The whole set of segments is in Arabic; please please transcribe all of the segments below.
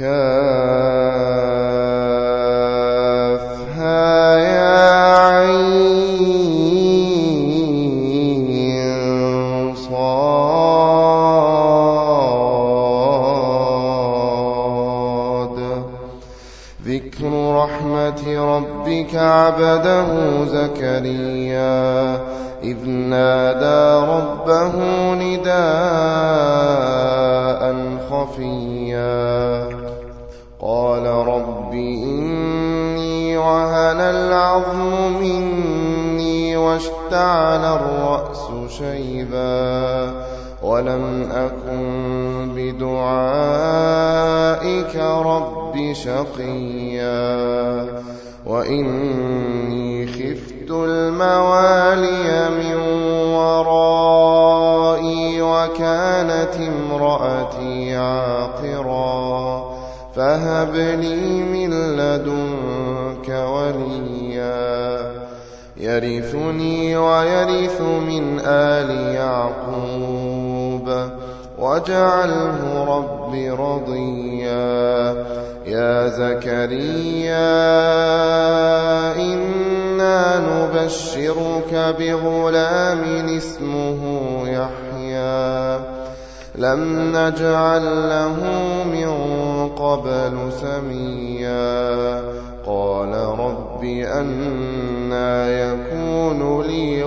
كافها يا عين صاد. ذكر رحمة ربك عبده زكريا إذ نادى ربه نداء خفيا قال رب إني وهن العظم مني واشتعل الرأس شيبا ولم أكن بدعائك رب شقيا وإني خفت الموالي من ورائي وكانت امرأتي عاقرا فهب لي من لدنك وليا يرثني ويرث من آل يعقوب واجعله رب رضيا. يا زكريا إنا نبشرك بغلام اسمه يحيى لم نجعل له من قبل سميا قال رب أنى يكون لي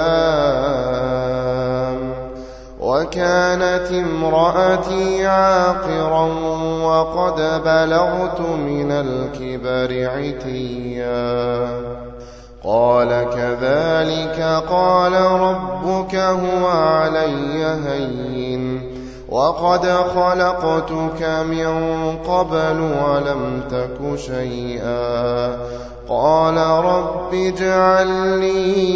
غلام وكانت امرأتي عاقرا وقد بلغت من الكبر عتيا قال كذلك قال ربك هو علي هين وقد خلقتك من قبل ولم تك شيئا قال رب اجعل لي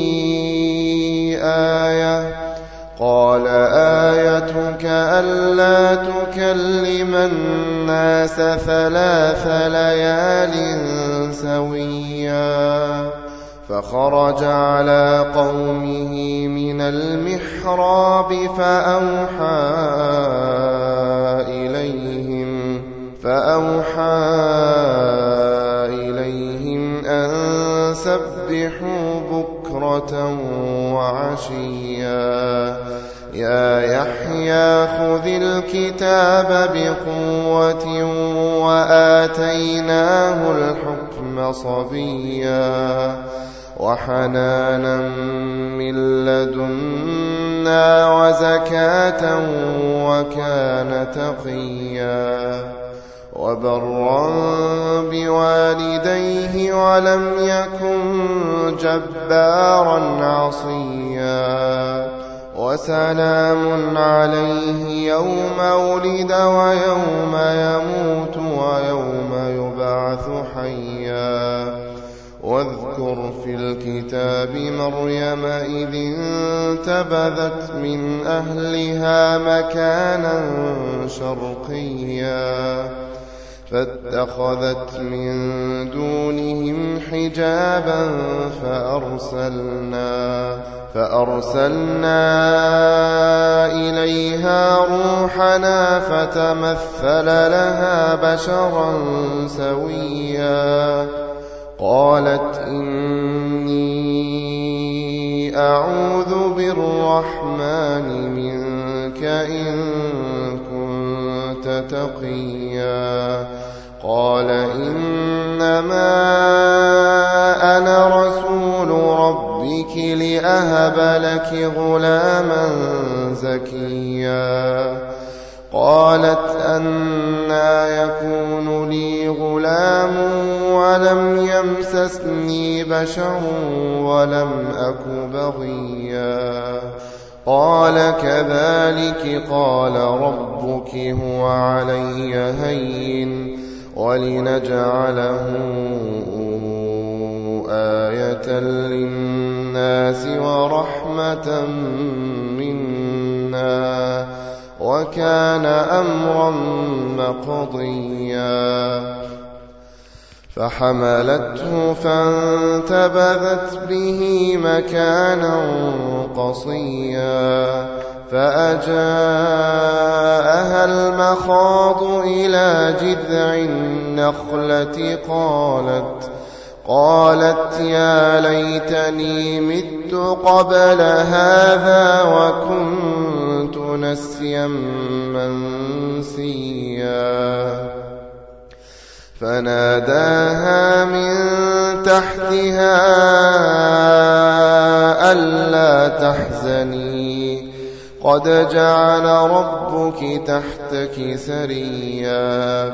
آية قال آيتك ألا تكلم الناس 3 ليال سويا فخرج على قومه من المحراب فأوحى إليهم أن سبحوا بكرة وعشيا يا يحيى خذ الكتاب بقوة وآتيناه الحكم صبيا وحنانا من لدنا وزكاة وكان تقيا وبرا بوالديه ولم يكن جبارا عصيا وسلام عليه يوم ولد ويوم يموت ويوم يبعث حيا واذكر في الكتاب مريم إذ انتبذت من أهلها مكانا شرقيا فاتخذت من دونهم حجابا فأرسلنا إليها روحنا فتمثل لها بشرا سويا قالت إني أعوذ بالرحمن منك إن كنت تقيا قال إنما أنا رسول ربك لأهب لك غلاما زكيا قالت أنى يكون لي غلام ولم يمسسني بشر ولم أك بغيا قال كذلك قال ربك هو علي هين ولنجعله آية للناس ورحمة منا وكان أمرا مقضيا فحملته فانتبذت به مكانا قصيا فأجاءها المخاض إلى جذع النخلة قالت يا ليتني مت قبل هذا وكنت نسيا منسيا فناداها من تحتها ألا تحزني قد جعل ربك تحتك سريا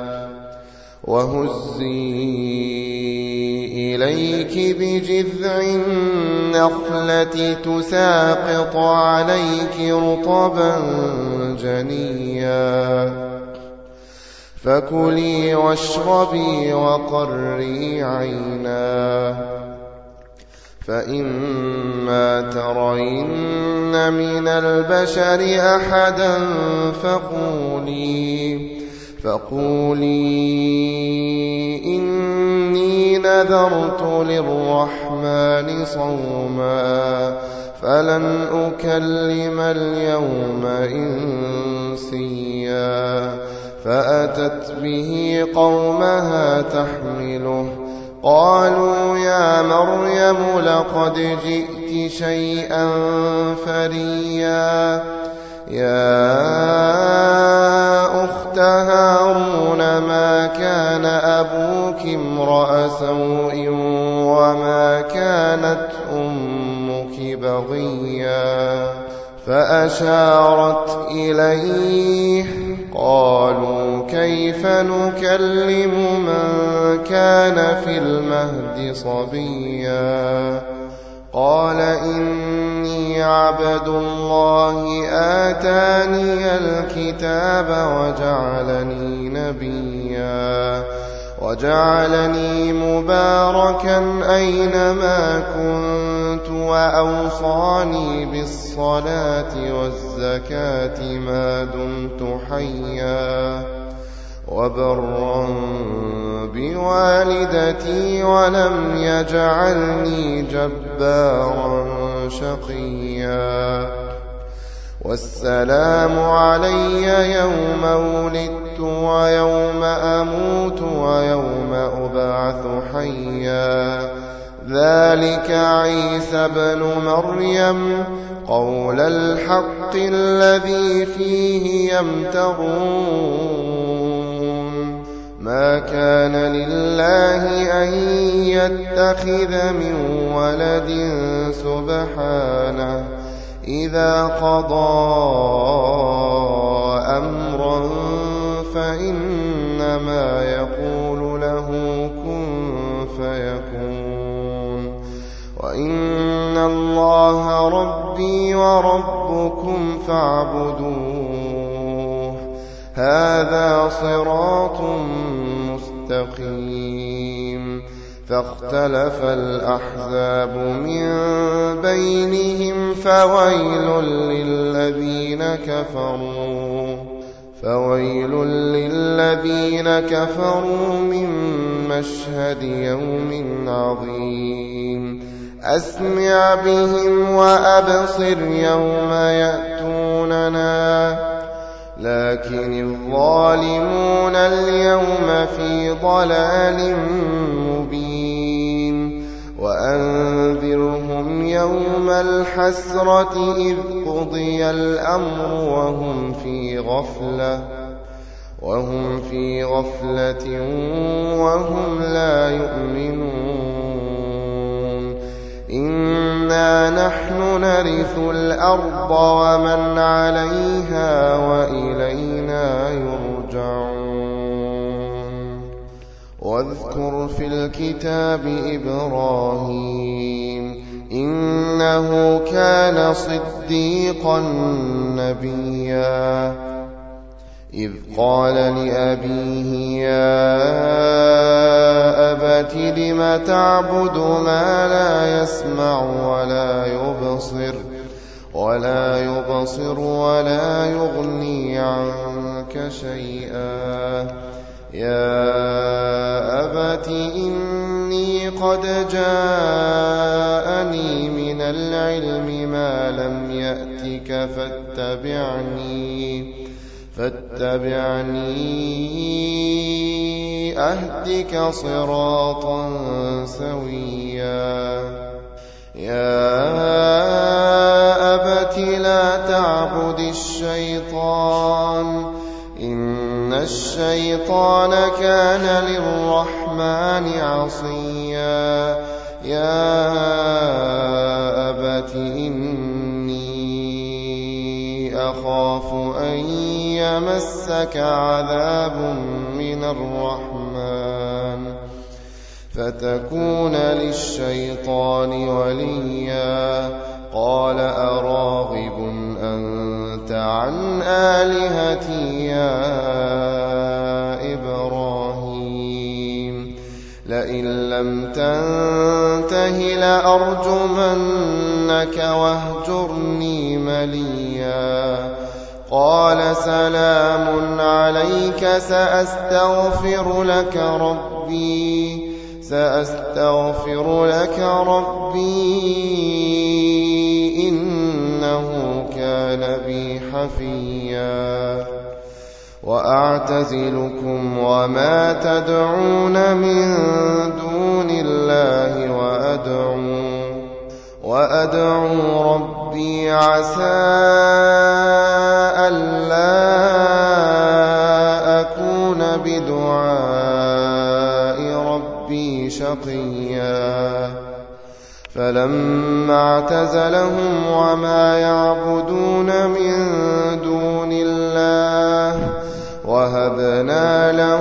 وهزي إليك بجذع النخلة تساقط عليك رطبا جنيا فكلي واشربي وقري عينا فإما ترين من البشر أحدا فقولي إني نذرت للرحمن صوما فلن أكلم اليوم إنسيا فأتت به قومها تحمله قالوا يا مريم لقد جئت شيئا فريا يا أخت هارون ما كان أبوك امرأ سوء وما كانت أمك بغيا فأشارت إليه قالوا كيف نكلم من كان في المهد صبيا قال إني عبد الله آتاني الكتاب وجعلني نبيا وجعلني مباركا أينما كنت وأوصاني بالصلاة والزكاة ما دمت حيا وبرا بوالدتي ولم يجعلني جبارا شقيا والسلام علي يوم ولدت ويوم أموت ويوم أبعث حيا ذلك عيسى ابن مريم قول الحق الذي فيه يمترون ما كان لله أن يتخذ من ولد سبحانه إذا قضى أمرا فإنما يقول له كن فيكون وإن الله ربي وربكم فاعبدوه هذا صراط مستقيم فاختلف الأحزاب من بينهم فويل للذين كفروا من مشهد يوم عظيم أسمع بهم وأبصر يوم يأتوننا لكن الظالمون اليوم في ضلال مبين وأنذرهم يوم الحسرة إذ قضي الأمر وهم في غفلة وهم لا يؤمنون إنا نحن نرث الأرض ومن عليها وإلينا يرجعون واذكر في الكتاب إبراهيم إنه كان صديقا نبيا إذ قال لأبيه يا أبت لم تعبد ما لا يسمع ولا يبصر ولا يغني عنك شيئا يا أبت إني قد جاءني من العلم ما لم يأتك فاتبعني أهدك صراطا سويا يا أبت لا تعبد الشيطان إن الشيطان كان للرحمن عصيا يا أبت إني أخاف أن يمسك عذاب من الرحمن فتكون للشيطان وليا قال أراغب أنت عن آلهتي يا إبراهيم لئن لم تنته لأرجمنك واهجرني مليا قال سلام عليك سأستغفر لك ربي إنه كان بي حفيا وأعتزلكم وما تدعون من دون الله وأدعو ربي عسى ألا أكون بدعاء ربي شقيا فلما اعتزلهم وما يعبدون من دون الله وهبنا له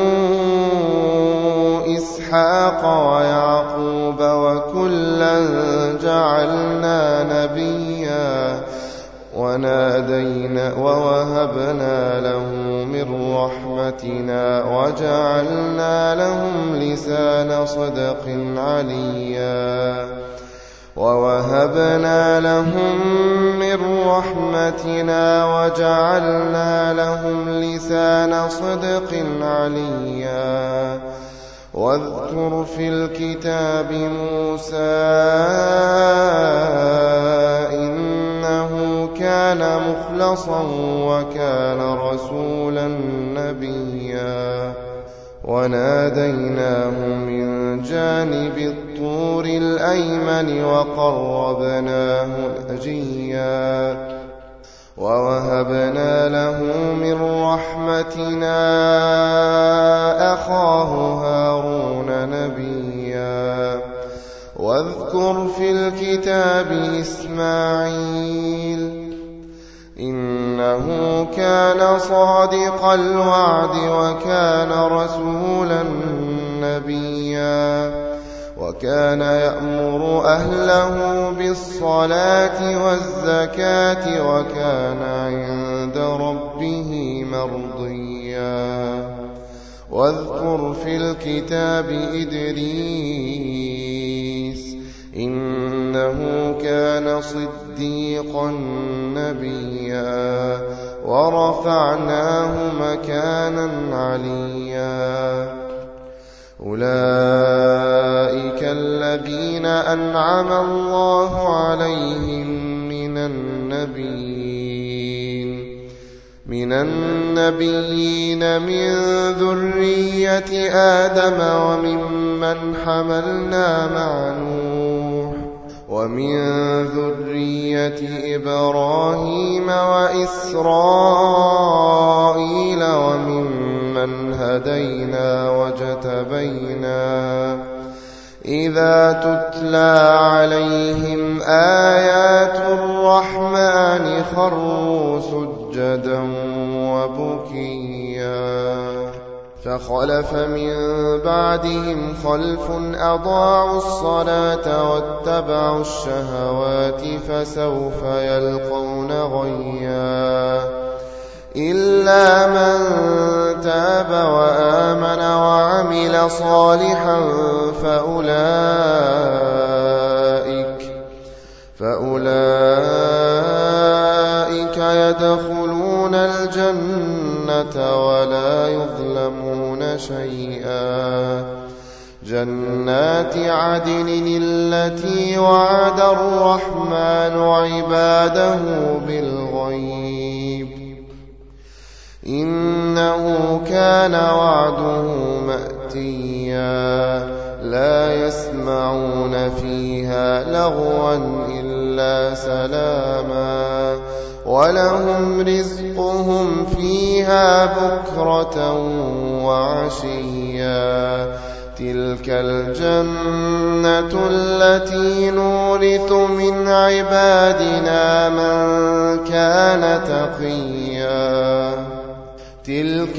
إسحاق ويعقوب وكلا جعلنا نبيا ووهبنا له من رحمتنا وجعلنا لهم لسان صدق عليا ووهبنا لهم من رحمتنا وجعلنا لهم لسان صدق عليا واذكر في الكتاب موسى إنه كان مخلصا وكان رسولا نبيا وناديناه من جانب الطور الأيمن وقربناه نجيا ووهبنا له من رحمتنا أخاه هارون نبيا واذكر في الكتاب إسماعيل إنه كان صادق الوعد وكان رسولا نبيا وكان يأمر أهله بالصلاة والزكاة وكان عند ربه مرضيا واذكر في الكتاب إدريس إنه كان صديقا نبيا ورفعناه مكانا عليا أولئك الذين أنعم الله عليهم من النبيين من ذرية آدم وممن حملنا مع نوح ومن ذرية إبراهيم وإسرائيل وممن هدينا واجتبينا إذا تتلى عليهم آيات الرحمن خروا سجدا وبكيا فخلف من بعدهم خلف أضاعوا الصلاة واتبعوا الشهوات فسوف يلقون غيا إلا من تاب وآمن وعمل صالحا فأولئك يدخلون الجنة ولا يظلمون شيئا جنات عدن التي وعد الرحمن عباده بالغيب إنه كان وعده مأتيا لا يسمعون فيها لغوا إلا سلاما ولهم رزقهم فيها بكرة وعشيا تلك الجنة التي نورث من عبادنا من كان تقيا تلك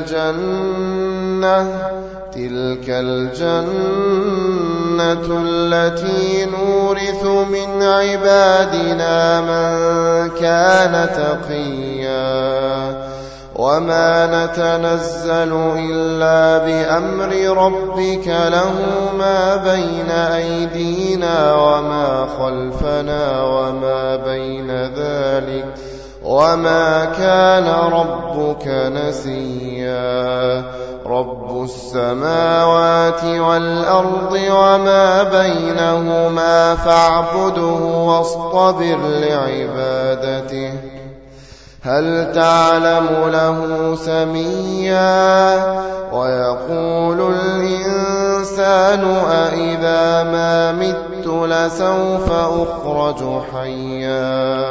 الجنة التي نورث من عبادنا من كان تقيا وما نتنزل إلا بأمر ربك له ما بين أيدينا وما خلفنا وما بين ذلك وما كان ربك نسيا رب السماوات والأرض وما بينهما فاعبده واصطبر لعبادته هل تعلم له سميا ويقول الإنسان أإذا ما مت لسوف أخرج حيا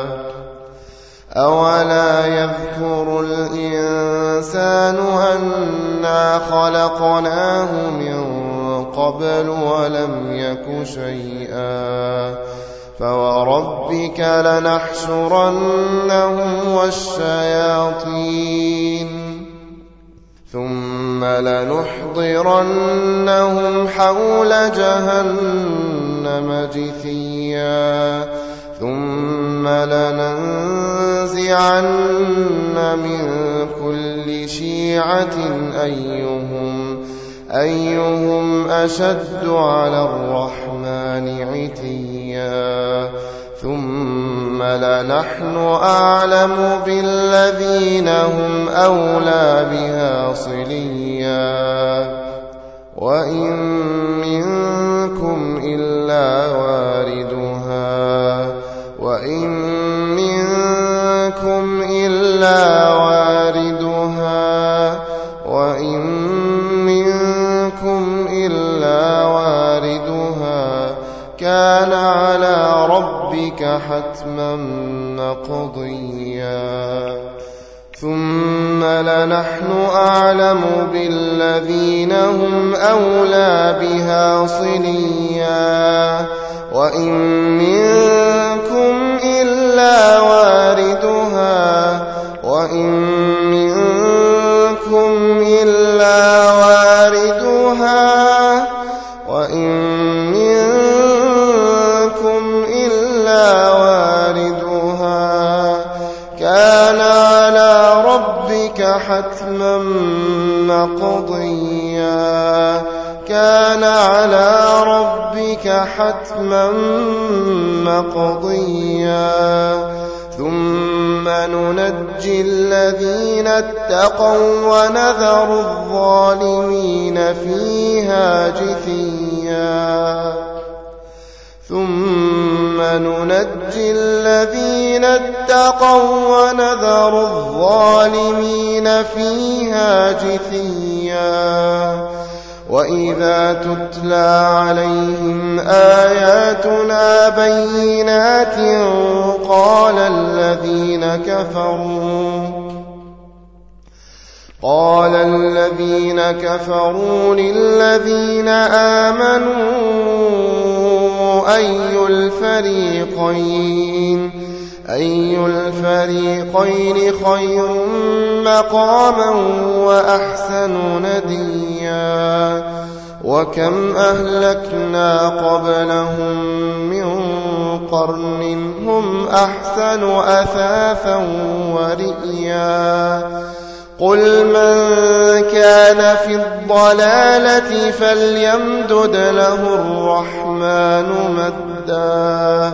أولا يذكر الإنسان أنا خلقناه من قبل ولم يك شيئا فوربك لنحشرنهم والشياطين ثم لنحضرنهم حول جهنم جثيا ثم لننزعن من كل شيعة أيهم أشد على الرحمن عتيا ثم لنحن أعلم بالذين هم أولى بها صليا وإن منكم إلا واردها وإن منكم إلا واردها وإن منكم إلا واردها كان على ربك حتما مقضيا ثم لنحن أعلم بالذين هم أولى بها صليا وإن منكم إلا واردها وإن منكم إلا واردها وإن منكم إلا واردها كان على ربك حتما مقضيا كان على ربك حتما مقضيا ثم ننجي الذين اتقوا ونذر الظالمين فيها جثيا ثم ننجي الذين اتقوا ونذر الظالمين فيها جثيا وإذا تتلى عليهم آياتنا بينات قال الذين كفروا للذين آمنوا أي الفريقين خير مقاما وأحسن نديا وكم أهلكنا قبلهم من قرن هم أحسن أثاثا ورئيا قل من كان في الضلالة فليمدد له الرحمن مدا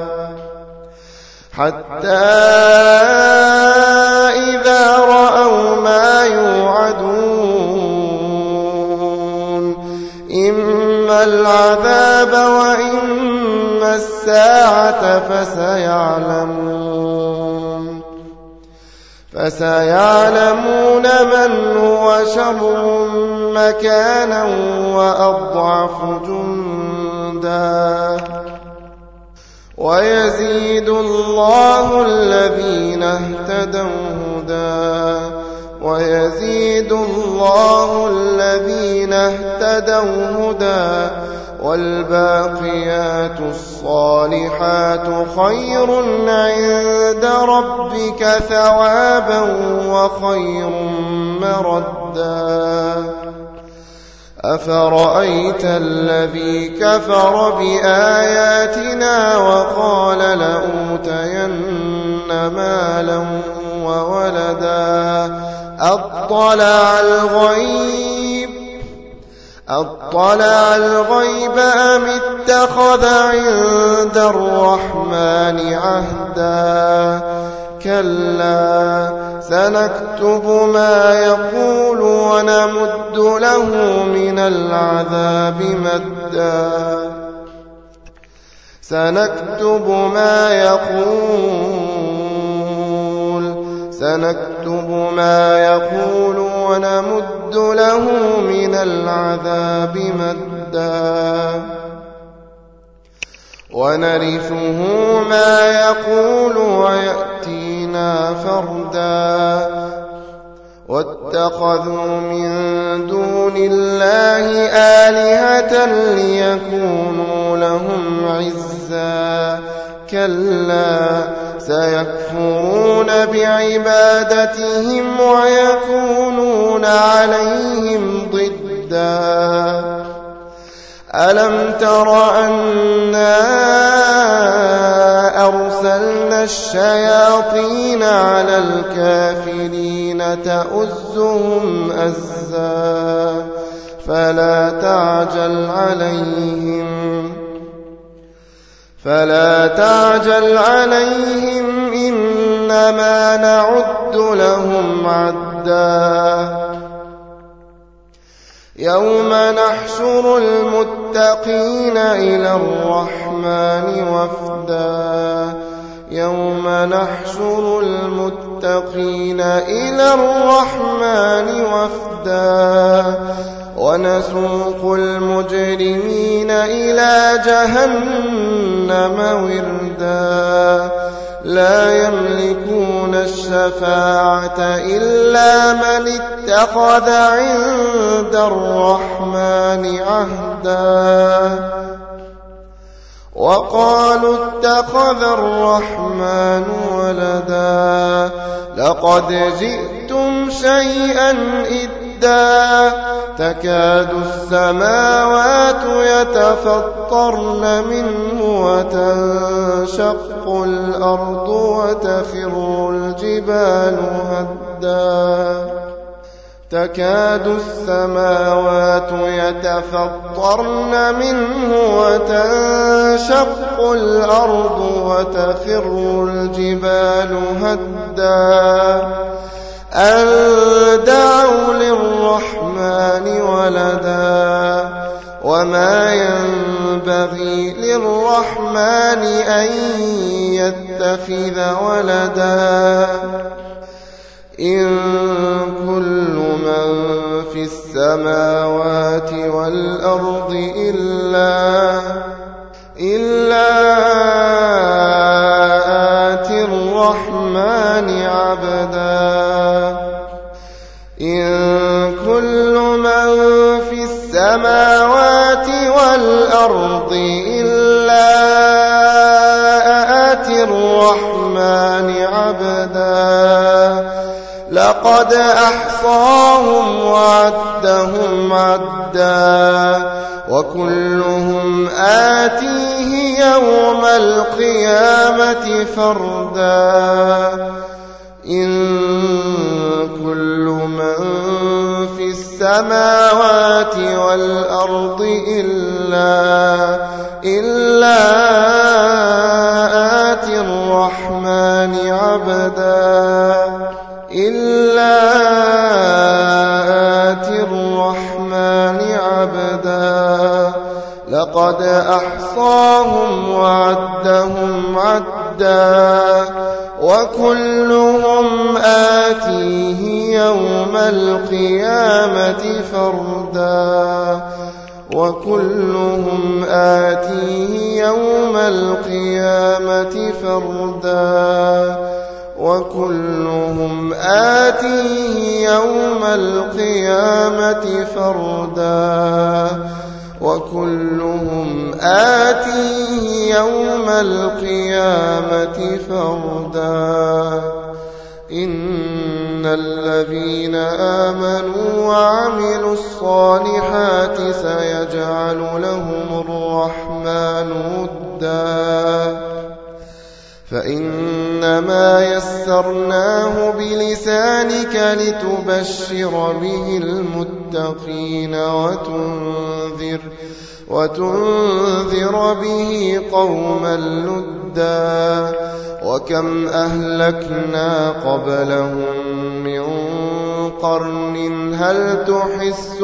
حتى إذا رأوا ما يوعدون إما العذاب وإما الساعة فسيعلمون من هو شر مكانا وأضعف جندا ويزيد الله الذين اهتدوا هدى والباقيات الصالحات خير عند ربك ثوابا وخير مردا أفرأيت الذي كفر بآياتنا وقال لأوتين مالا وولدا أطلع الغيب أم اتخذ عند الرحمن عهدا كلا سنكتب ما يقول ونمد له من العذاب مدا سنكتب ما يقول ونمد له من العذاب مدا ونرثه ما يقول ويأتينا فردا واتخذوا من دون الله آلهة ليكونوا لهم عزا كلا سيكفرون بعبادتهم ويكونون عليهم ضدا ألم تر أنا أرسلنا الشياطين على الكافرين تؤزهم أزا فلا تعجل عليهم إنما نعد لهم عدا يوم نحشر المتقين إلى الرحمن وفدا ونسوق المجرمين إلى جهنم وردا لا يملكون الشفاعة إلا من اتخذ عند الرحمن عهدا وقالوا اتخذ الرحمن ولدا لقد جئتم شيئا إدا تكاد السماوات يتفطرن منه وتنشق الأرض وتخر الجبال هدا تكاد السماوات يتفطرن منه وتنشق الأرض وتخر الجبال هدا أن دعوا للرحمن ولدا وما ينبغي للرحمن أن يتخذ ولدا إن كل من في السماوات والأرض إلا آتي الرحمن عبدا إن كل من في السماوات والأرض إلا آتي الرحمن عبدا لقد أحصاهم وعدهم عدا وكلهم آتيه يوم القيامة فردا إن كل من في السماوات والأرض إلا آتي الرحمن عبدا إلا آتي الرحمن الرحمن عبدا لقد أحصاهم وعدهم عدا وكلهم آتيه يوم القيامة فردا وكلهم آتيه يوم القيامة فردا وكلهم آتيه يوم القيامة فردا وكلهم آتيه يوم القيامة فردا إن الذين آمنوا وعملوا الصالحات سيجعل لهم الرحمن ودا فإنما يسرناه بلسانك لتبشر به المتقين وتنذر به قوما لدا وكم أهلكنا قبلهم من قرن هل تحس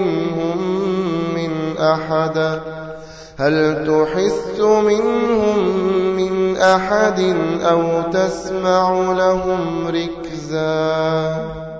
منهم من أحد أو تسمع لهم ركزا